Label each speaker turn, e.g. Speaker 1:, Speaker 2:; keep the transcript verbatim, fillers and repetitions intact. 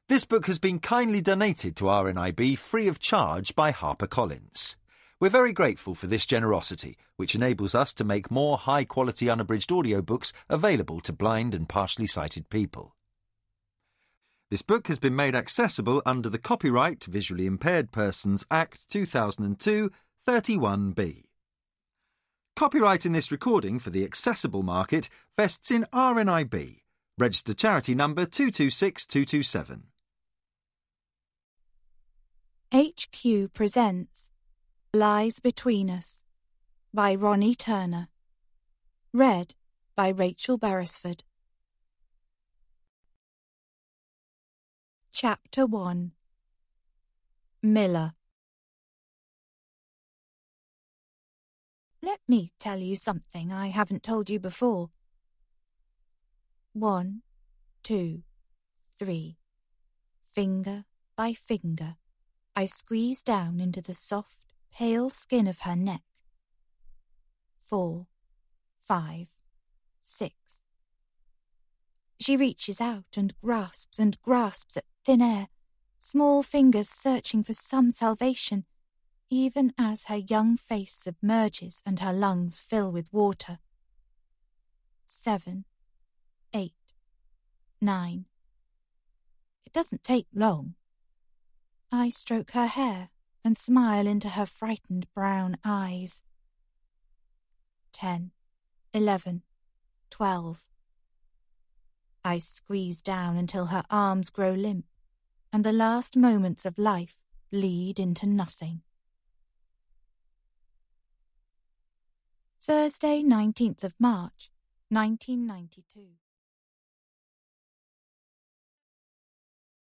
Speaker 1: This book has been kindly donated to R N I B free of charge by HarperCollins. We're very grateful for this generosity, which enables us to make more high-quality unabridged audiobooks available to blind and partially sighted people. This book has been made accessible under the Copyright Visually Impaired Persons Act two thousand two, thirty-one B. Copyright in this recording for the accessible market vests in R N I B, registered charity number two two six two two seven.
Speaker 2: H Q presents Lies Between Us by Ronnie Turner. Read by Rachel Beresford. Chapter one. Miller. Let me tell you something I haven't told you before. One, two, three. Finger by finger, I squeeze down into the soft, pale skin of her neck. Four, five, six. She reaches out and grasps and grasps at thin air, small fingers searching for some salvation, even as her young face submerges and her lungs fill with water. Seven, eight, nine. It doesn't take long. I stroke her hair and smile into her frightened brown eyes. Ten, eleven, twelve. I squeeze down until her arms grow limp, and the last moments of life bleed into nothing. Thursday, nineteenth of March, nineteen ninety-two.